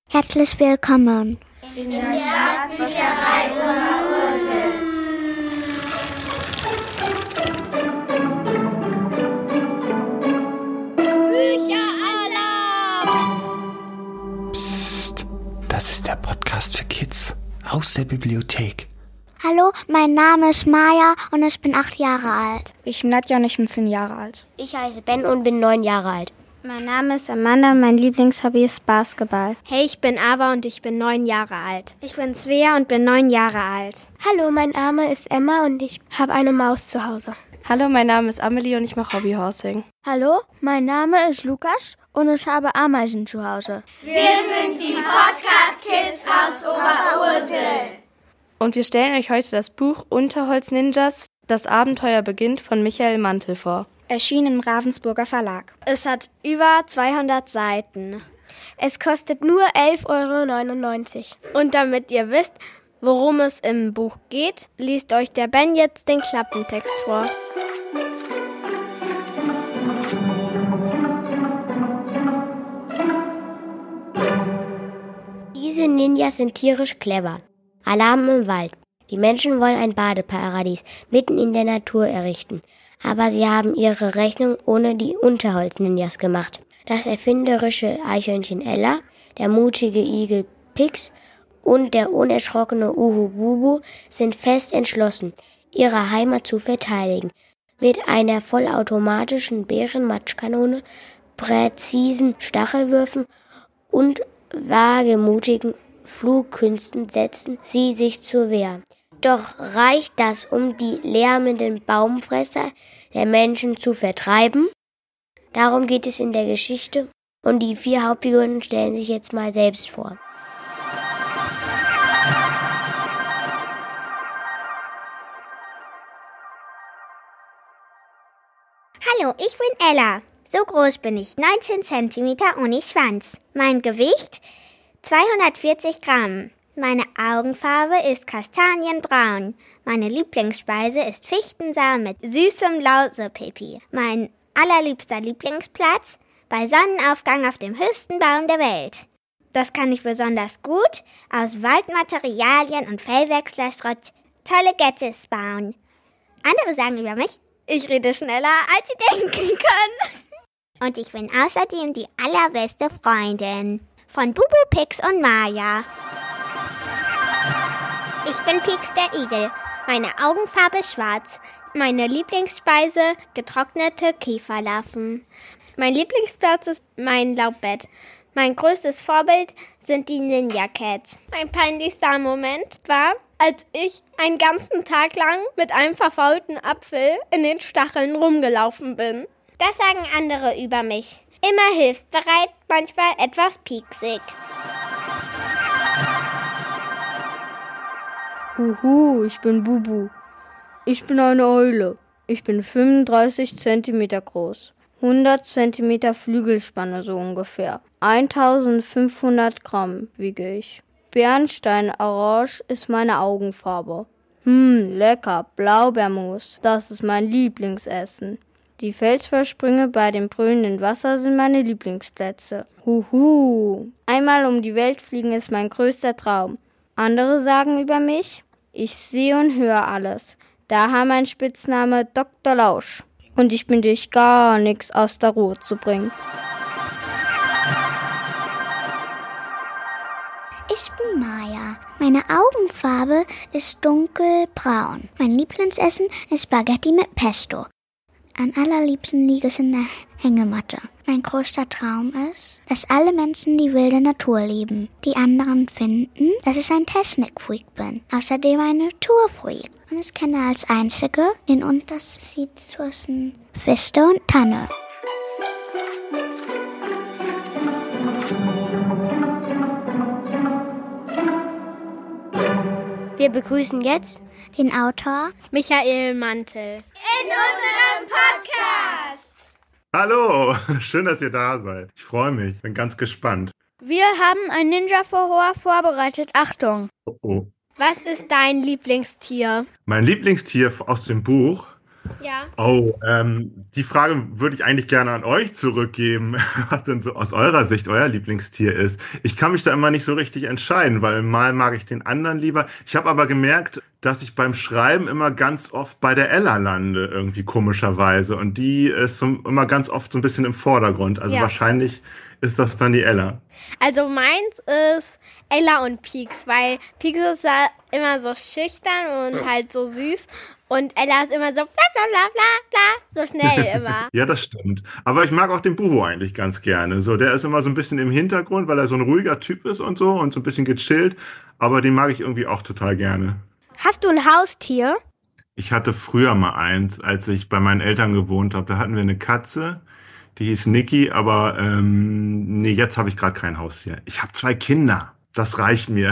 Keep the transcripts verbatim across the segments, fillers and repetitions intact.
Herzlich willkommen in der Stadtbücherei Oberursel. Bücheralarm! Psst, das ist der Podcast für Kids aus der Bibliothek. Hallo, mein Name ist Maja und ich bin acht Jahre alt. Ich bin Nadja und ich bin zehn Jahre alt. Ich heiße Ben und bin neun Jahre alt. Mein Name ist Amanda und mein Lieblingshobby ist Basketball. Hey, ich bin Ava und ich bin neun Jahre alt. Ich bin Svea und bin neun Jahre alt. Hallo, mein Name ist Emma und ich habe eine Maus zu Hause. Hallo, mein Name ist Amelie und ich mache Hobbyhorsing. Hallo, mein Name ist Lukas und ich habe Ameisen zu Hause. Wir sind die Podcast-Kids aus Oberursel. Und wir stellen euch heute das Buch Unterholz-Ninjas, das Abenteuer beginnt von Michael Mantel vor. Erschienen im Ravensburger Verlag. Es hat über zweihundert Seiten. Es kostet nur elf Euro neunundneunzig. Und damit ihr wisst, worum es im Buch geht, liest euch der Ben jetzt den Klappentext vor. Diese Ninjas sind tierisch clever. Alarm im Wald. Die Menschen wollen ein Badeparadies mitten in der Natur errichten. Aber sie haben ihre Rechnung ohne die Unterholz-Ninjas gemacht. Das erfinderische Eichhörnchen Ella, der mutige Igel Pix und der unerschrockene Uhu Bubu sind fest entschlossen, ihre Heimat zu verteidigen. Mit einer vollautomatischen Bärenmatschkanone, präzisen Stachelwürfen und wagemutigen Flugkünsten setzen sie sich zur Wehr. Doch reicht das, um die lärmenden Baumfresser der Menschen zu vertreiben? Darum geht es in der Geschichte und die vier Hauptfiguren stellen sich jetzt mal selbst vor. Hallo, ich bin Ella. So groß bin ich, neunzehn Zentimeter ohne Schwanz. Mein Gewicht zweihundertvierzig Gramm. Meine Augenfarbe ist kastanienbraun. Meine Lieblingsspeise ist Fichtensaal mit süßem Lausepipi. Mein allerliebster Lieblingsplatz bei Sonnenaufgang auf dem höchsten Baum der Welt. Das kann ich besonders gut aus Waldmaterialien und Fellwechslerschrott tolle Gadgets bauen. Andere sagen über mich, ich rede schneller, als sie denken können. Und ich bin außerdem die allerbeste Freundin von Bubu, Pix und Maja. Ich bin Pix der Igel. Meine Augenfarbe ist schwarz. Meine Lieblingsspeise getrocknete Käferlarven. Mein Lieblingsplatz ist mein Laubbett. Mein größtes Vorbild sind die Ninja Cats. Mein peinlichster Moment war, als ich einen ganzen Tag lang mit einem verfaulten Apfel in den Stacheln rumgelaufen bin. Das sagen andere über mich. Immer hilfsbereit, manchmal etwas pieksig. Huhu, ich bin Bubu. Ich bin eine Eule. Ich bin fünfunddreißig Zentimeter groß. hundert Zentimeter Flügelspanne so ungefähr. eintausendfünfhundert Gramm wiege ich. Bernstein-Orange ist meine Augenfarbe. Hm, lecker, Blaubeermus. Das ist mein Lieblingsessen. Die Felsvorsprünge bei dem brüllenden Wasser sind meine Lieblingsplätze. Huhu. Einmal um die Welt fliegen ist mein größter Traum. Andere sagen über mich, ich sehe und höre alles. Daher mein Spitzname Doktor Lausch. Und ich bin durch gar nichts aus der Ruhe zu bringen. Ich bin Maja. Meine Augenfarbe ist dunkelbraun. Mein Lieblingsessen ist Spaghetti mit Pesto. Am allerliebsten liege ich in der Hängematte. Mein größter Traum ist, dass alle Menschen die wilde Natur lieben. Die anderen finden, dass ich ein Technikfreak bin. Außerdem ein Naturfreak. Und ich kenne als Einzige den Unterschied zwischen Fichte und Tanne. Wir begrüßen jetzt den Autor Michael Mantel in unserem Podcast. Hallo, schön, dass ihr da seid. Ich freue mich, bin ganz gespannt. Wir haben ein Ninja-Verhör vorbereitet. Achtung! Oh, oh. Was ist dein Lieblingstier? Mein Lieblingstier aus dem Buch Ja. Oh, ähm, die Frage würde ich eigentlich gerne an euch zurückgeben, was denn so aus eurer Sicht euer Lieblingstier ist. Ich kann mich da immer nicht so richtig entscheiden, weil mal mag ich den anderen lieber. Ich habe aber gemerkt, dass ich beim Schreiben immer ganz oft bei der Ella lande, irgendwie komischerweise. Und die ist so, immer ganz oft so ein bisschen im Vordergrund. Also ja. wahrscheinlich ist das dann die Ella. Also meins ist Ella und Pieks, weil Pieks ist ja immer so schüchtern und halt so süß. Und Ella ist immer so bla bla bla bla bla, so schnell immer. Ja, das stimmt. Aber ich mag auch den Buhu eigentlich ganz gerne. So, der ist immer so ein bisschen im Hintergrund, weil er so ein ruhiger Typ ist und so und so ein bisschen gechillt. Aber den mag ich irgendwie auch total gerne. Hast du ein Haustier? Ich hatte früher mal eins, als ich bei meinen Eltern gewohnt habe. Da hatten wir eine Katze, die hieß Niki, aber ähm, nee, jetzt habe ich gerade kein Haustier. Ich habe zwei Kinder. Das reicht mir.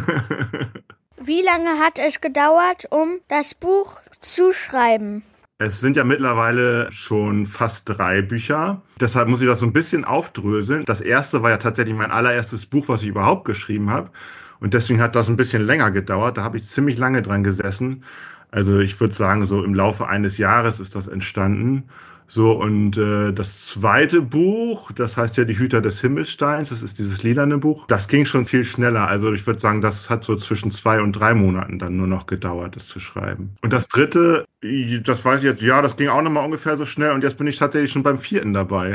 Wie lange hat es gedauert, um das Buch zu schreiben? Es sind ja mittlerweile schon fast drei Bücher. Deshalb muss ich das so ein bisschen aufdröseln. Das erste war ja tatsächlich mein allererstes Buch, was ich überhaupt geschrieben habe. Und deswegen hat das ein bisschen länger gedauert. Da habe ich ziemlich lange dran gesessen. Also ich würde sagen, so im Laufe eines Jahres ist das entstanden. So, und äh, das zweite Buch, das heißt ja Die Hüter des Himmelsteins, das ist dieses lilane Buch, das ging schon viel schneller. Also ich würde sagen, das hat so zwischen zwei und drei Monaten dann nur noch gedauert, das zu schreiben. Und das dritte, das weiß ich jetzt, ja, das ging auch nochmal ungefähr so schnell und jetzt bin ich tatsächlich schon beim vierten dabei.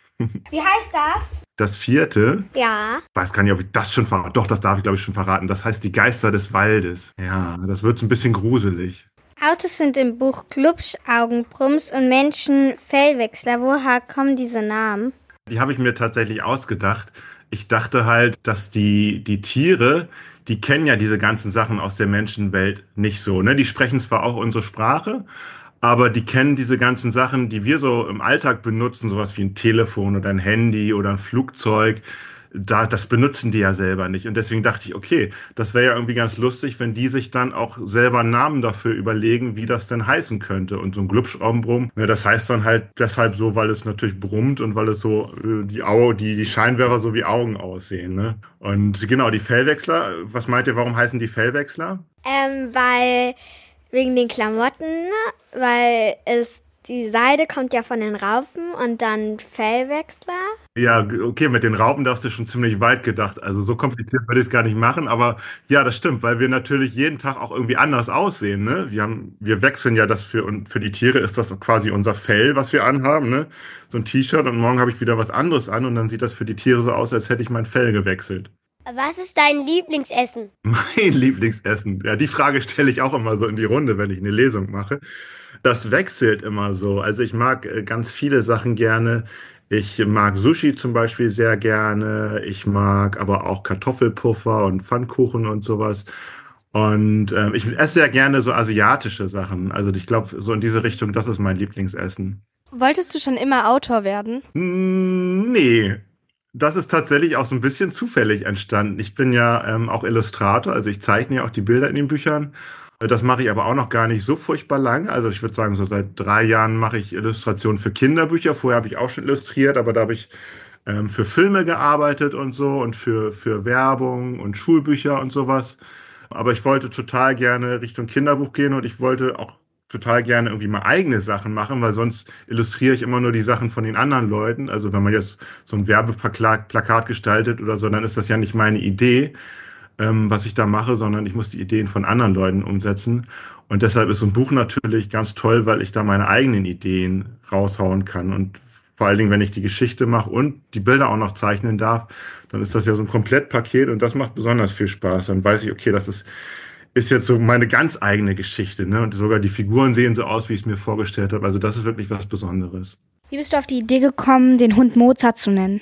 Wie heißt das? Das vierte? Ja. Ich weiß gar nicht, ob ich das schon verrate. Doch, das darf ich, glaube ich, schon verraten. Das heißt Die Geister des Waldes. Ja, das wird so ein bisschen gruselig. Autos sind im Buch Glubsch, Augenbrums und Menschen Fellwechsler. Woher kommen diese Namen? Die habe ich mir tatsächlich ausgedacht. Ich dachte halt, dass die, die Tiere, die kennen ja diese ganzen Sachen aus der Menschenwelt nicht so. Ne? Die sprechen zwar auch unsere Sprache, aber die kennen diese ganzen Sachen, die wir so im Alltag benutzen, sowas wie ein Telefon oder ein Handy oder ein Flugzeug. Da, das benutzen die ja selber nicht. Und deswegen dachte ich, okay, das wäre ja irgendwie ganz lustig, wenn die sich dann auch selber einen Namen dafür überlegen, wie das denn heißen könnte. Und so ein Glubsch-Augenbrumm, ne, das heißt dann halt deshalb so, weil es natürlich brummt und weil es so äh, die, Au die, die Scheinwerfer so wie Augen aussehen. Ne? Und genau, die Fellwechsler, was meint ihr, warum heißen die Fellwechsler? Ähm, weil wegen den Klamotten, weil es die Seide kommt ja von den Raupen und dann Fellwechsler. Ja, okay, mit den Raupen, da hast du schon ziemlich weit gedacht. Also so kompliziert würde ich es gar nicht machen, aber ja, das stimmt, weil wir natürlich jeden Tag auch irgendwie anders aussehen, ne? Wir haben, wir wechseln ja das für, und für die Tiere ist das quasi unser Fell, was wir anhaben, ne? So ein T-Shirt und morgen habe ich wieder was anderes an und dann sieht das für die Tiere so aus, als hätte ich mein Fell gewechselt. Was ist dein Lieblingsessen? Mein Lieblingsessen? Ja, die Frage stelle ich auch immer so in die Runde, wenn ich eine Lesung mache. Das wechselt immer so. Also ich mag ganz viele Sachen gerne. Ich mag Sushi zum Beispiel sehr gerne. Ich mag aber auch Kartoffelpuffer und Pfannkuchen und sowas. Und ähm, ich esse sehr gerne so asiatische Sachen. Also ich glaube, so in diese Richtung, das ist mein Lieblingsessen. Wolltest du schon immer Autor werden? Mm, nee. Das ist tatsächlich auch so ein bisschen zufällig entstanden. Ich bin ja ähm, auch Illustrator, also ich zeichne ja auch die Bilder in den Büchern. Das mache ich aber auch noch gar nicht so furchtbar lang. Also ich würde sagen, so seit drei Jahren mache ich Illustrationen für Kinderbücher. Vorher habe ich auch schon illustriert, aber da habe ich ähm, für Filme gearbeitet und so und für, für Werbung und Schulbücher und sowas. Aber ich wollte total gerne Richtung Kinderbuch gehen und ich wollte auch total gerne irgendwie mal eigene Sachen machen, weil sonst illustriere ich immer nur die Sachen von den anderen Leuten. Also wenn man jetzt so ein Werbeplakat gestaltet oder so, dann ist das ja nicht meine Idee, ähm, was ich da mache, sondern ich muss die Ideen von anderen Leuten umsetzen. Und deshalb ist so ein Buch natürlich ganz toll, weil ich da meine eigenen Ideen raushauen kann. Und vor allen Dingen, wenn ich die Geschichte mache und die Bilder auch noch zeichnen darf, dann ist das ja so ein Komplettpaket und das macht besonders viel Spaß. Dann weiß ich, okay, das ist ist jetzt so meine ganz eigene Geschichte, ne? Und sogar die Figuren sehen so aus, wie ich es mir vorgestellt habe. Also das ist wirklich was Besonderes. Wie bist du auf die Idee gekommen, den Hund Mozart zu nennen?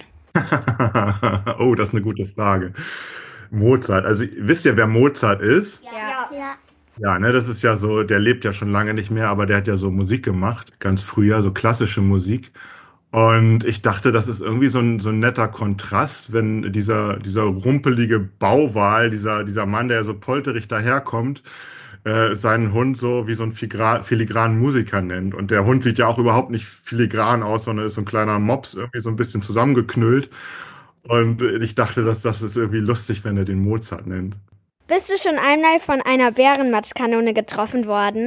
Oh, das ist eine gute Frage. Mozart. Also wisst ihr, wer Mozart ist? Ja. Ja. Ja, ne, das ist ja so, der lebt ja schon lange nicht mehr, aber der hat ja so Musik gemacht, ganz früher, so klassische Musik. Und ich dachte, das ist irgendwie so ein, so ein netter Kontrast, wenn dieser, dieser rumpelige Bauwal, dieser, dieser Mann, der so polterig daherkommt, äh, seinen Hund so wie so einen filigranen Musiker nennt. Und der Hund sieht ja auch überhaupt nicht filigran aus, sondern ist so ein kleiner Mops, irgendwie so ein bisschen zusammengeknüllt. Und ich dachte, dass das ist irgendwie lustig, wenn er den Mozart nennt. Bist du schon einmal von einer Bärenmatschkanone getroffen worden, ne?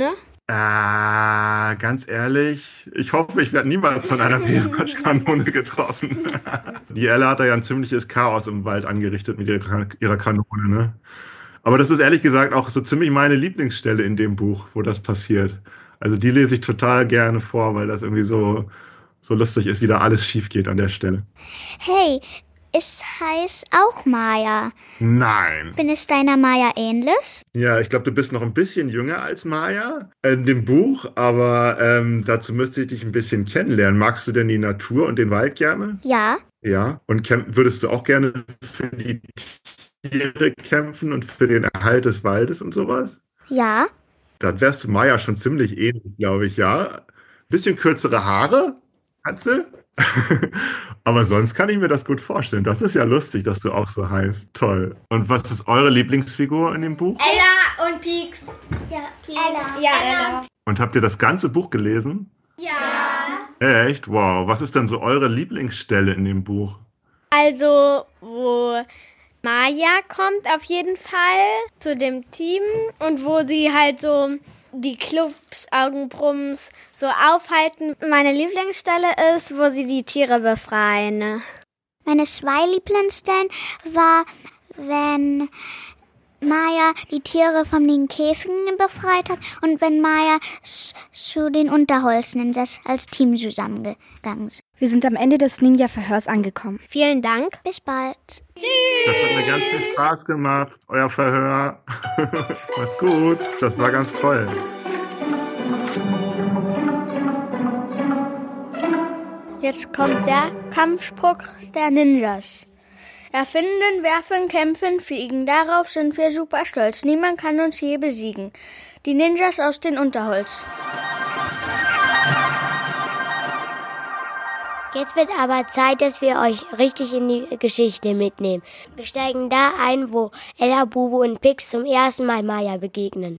Äh, ganz ehrlich, ich hoffe, ich werde niemals von einer Feuerkanone getroffen. Die Ella hat da ja ein ziemliches Chaos im Wald angerichtet mit ihrer, ihrer Kanone, ne? Aber das ist ehrlich gesagt auch so ziemlich meine Lieblingsstelle in dem Buch, wo das passiert. Also die lese ich total gerne vor, weil das irgendwie so, so lustig ist, wie da alles schief geht an der Stelle. Hey, ich heiße auch Maya. Nein. Bin es deiner Maya ähnlich? Ja, ich glaube, du bist noch ein bisschen jünger als Maya in dem Buch, aber ähm, dazu müsste ich dich ein bisschen kennenlernen. Magst du denn die Natur und den Wald gerne? Ja. Ja, und kämp- würdest du auch gerne für die Tiere kämpfen und für den Erhalt des Waldes und sowas? Ja. Dann wärst du Maya schon ziemlich ähnlich, glaube ich, ja. Bisschen kürzere Haare, Katze. Aber sonst kann ich mir das gut vorstellen. Das ist ja lustig, dass du auch so heißt. Toll. Und was ist eure Lieblingsfigur in dem Buch? Ella und Pieks. Ja, Ella. Ja, Ella. Und habt ihr das ganze Buch gelesen? Ja. Echt? Wow. Was ist denn so eure Lieblingsstelle in dem Buch? Also, wo Maya kommt auf jeden Fall zu dem Team und wo sie halt so die Klubschaugenbrumms so aufhalten. Meine Lieblingsstelle ist, wo sie die Tiere befreien. Meine zwei Lieblingsstellen war, wenn Maya die Tiere von den Käfigen befreit hat und wenn Maya zu den Unterholzninjas als Team zusammengegangen ist. Wir sind am Ende des Ninja-Verhörs angekommen. Vielen Dank. Bis bald. Tschüss. Das hat mir ganz viel Spaß gemacht, euer Verhör. Macht's gut. Das war ganz toll. Jetzt kommt der Kampfspruch der Ninjas. Erfinden, werfen, kämpfen, fliegen. Darauf sind wir super stolz. Niemand kann uns je besiegen. Die Ninjas aus den Unterholz. Jetzt wird aber Zeit, dass wir euch richtig in die Geschichte mitnehmen. Wir steigen da ein, wo Ella, Bubu und Pix zum ersten Mal Maya begegnen.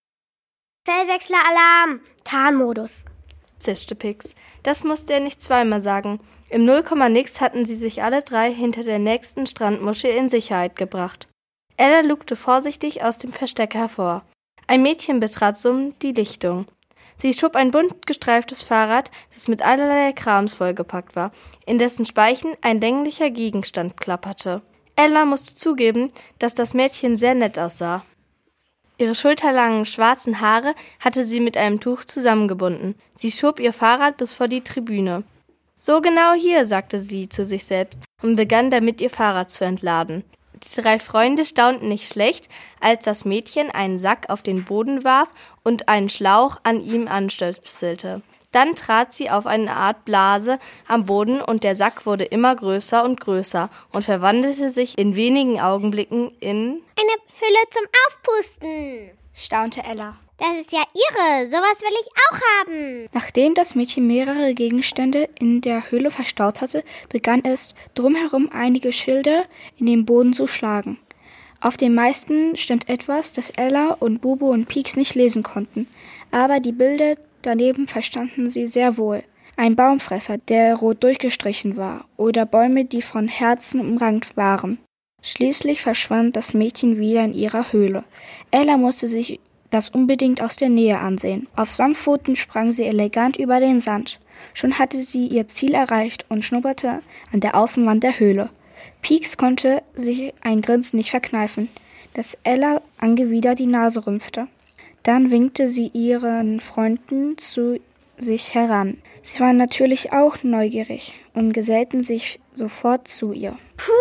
Fellwechsler-Alarm! Tarnmodus. Zischte Pix. Das musste er nicht zweimal sagen. Im Nullkomma-Nix hatten sie sich alle drei hinter der nächsten Strandmuschel in Sicherheit gebracht. Ella lugte vorsichtig aus dem Versteck hervor. Ein Mädchen betrat summend die Lichtung. Sie schob ein bunt gestreiftes Fahrrad, das mit allerlei Krams vollgepackt war, in dessen Speichen ein länglicher Gegenstand klapperte. Ella musste zugeben, dass das Mädchen sehr nett aussah. Ihre schulterlangen schwarzen Haare hatte sie mit einem Tuch zusammengebunden. Sie schob ihr Fahrrad bis vor die Tribüne. »So genau hier«, sagte sie zu sich selbst und begann damit, ihr Fahrrad zu entladen. Die drei Freunde staunten nicht schlecht, als das Mädchen einen Sack auf den Boden warf und einen Schlauch an ihm anstöpselte. Dann trat sie auf eine Art Blase am Boden und der Sack wurde immer größer und größer und verwandelte sich in wenigen Augenblicken in... Eine Hülle zum Aufpusten, staunte Ella. Das ist ja irre, sowas will ich auch haben. Nachdem das Mädchen mehrere Gegenstände in der Höhle verstaut hatte, begann es, drumherum einige Schilder in den Boden zu schlagen. Auf den meisten stand etwas, das Ella und Bubu und Pieks nicht lesen konnten, aber die Bilder daneben verstanden sie sehr wohl. Ein Baumfresser, der rot durchgestrichen war, oder Bäume, die von Herzen umrankt waren. Schließlich verschwand das Mädchen wieder in ihrer Höhle. Ella musste sich das unbedingt aus der Nähe ansehen. Auf Samtpfoten sprang sie elegant über den Sand. Schon hatte sie ihr Ziel erreicht und schnupperte an der Außenwand der Höhle. Pieks konnte sich ein Grinsen nicht verkneifen, das Ella angewidert die Nase rümpfte. Dann winkte sie ihren Freunden zu sich heran. Sie waren natürlich auch neugierig und gesellten sich sofort zu ihr.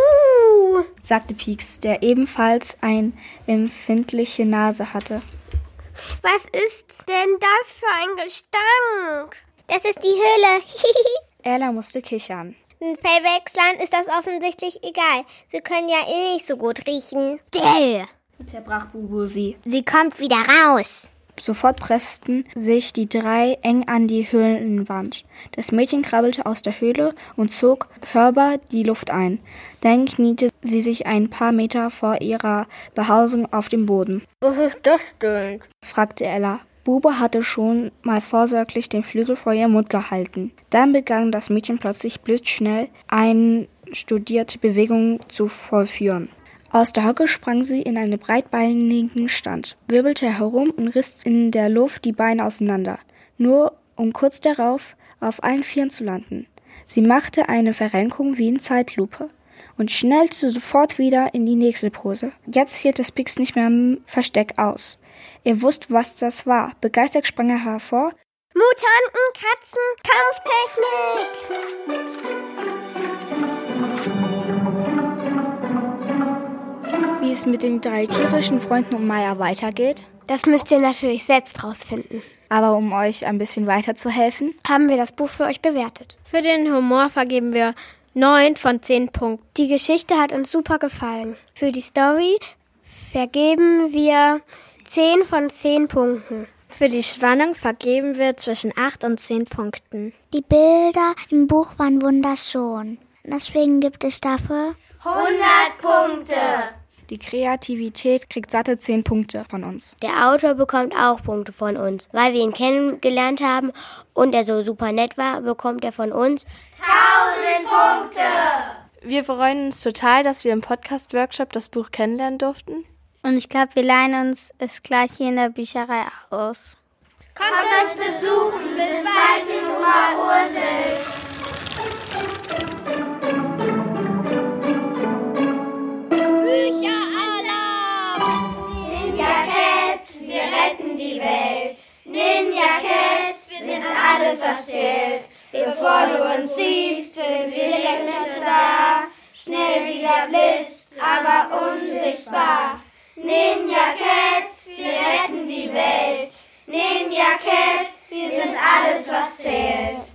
Puh, sagte Pieks, der ebenfalls eine empfindliche Nase hatte. Was ist denn das für ein Gestank? Das ist die Höhle. Ella musste kichern. Den Fellwechslern ist das offensichtlich egal. Sie können ja eh nicht so gut riechen. Dell! Unterbrach Bubu sie. Sie kommt wieder raus. Sofort pressten sich die drei eng an die Höhlenwand. Das Mädchen krabbelte aus der Höhle und zog hörbar die Luft ein. Dann kniete sie sich ein paar Meter vor ihrer Behausung auf dem Boden. Was ist das denn? Fragte Ella. Bubu hatte schon mal vorsorglich den Flügel vor ihrem Mund gehalten. Dann begann das Mädchen plötzlich blitzschnell eine studierte Bewegung zu vollführen. Aus der Hocke sprang sie in einen breitbeinigen Stand, wirbelte herum und riss in der Luft die Beine auseinander, nur um kurz darauf auf allen Vieren zu landen. Sie machte eine Verrenkung wie in Zeitlupe und schnellte sofort wieder in die nächste Pose. Jetzt hielt das Pix nicht mehr im Versteck aus. Er wusste, was das war. Begeistert sprang er hervor. Mutanten, Katzen, Kampftechnik! Wie es mit den drei tierischen Freunden um Maya weitergeht? Das müsst ihr natürlich selbst rausfinden. Aber um euch ein bisschen weiterzuhelfen, haben wir das Buch für euch bewertet. Für den Humor vergeben wir neun von zehn Punkten. Die Geschichte hat uns super gefallen. Für die Story vergeben wir zehn von zehn Punkten. Für die Spannung vergeben wir zwischen acht und zehn Punkten. Die Bilder im Buch waren wunderschön. Deswegen gibt es dafür hundert Punkte. Die Kreativität kriegt satte zehn Punkte von uns. Der Autor bekommt auch Punkte von uns. Weil wir ihn kennengelernt haben und er so super nett war, bekommt er von uns tausend Punkte. Wir freuen uns total, dass wir im Podcast-Workshop das Buch kennenlernen durften. Und ich glaube, wir leihen uns es gleich hier in der Bücherei aus. Kommt uns besuchen. Bis bald in Oberursel. Wir retten die Welt. Ninja Cats, wir sind alles, was zählt. Bevor du uns siehst, sind wir längst da. Schnell wie der Blitz, aber unsichtbar. Ninja Cats, wir retten die Welt. Ninja Cats, wir sind alles, was zählt.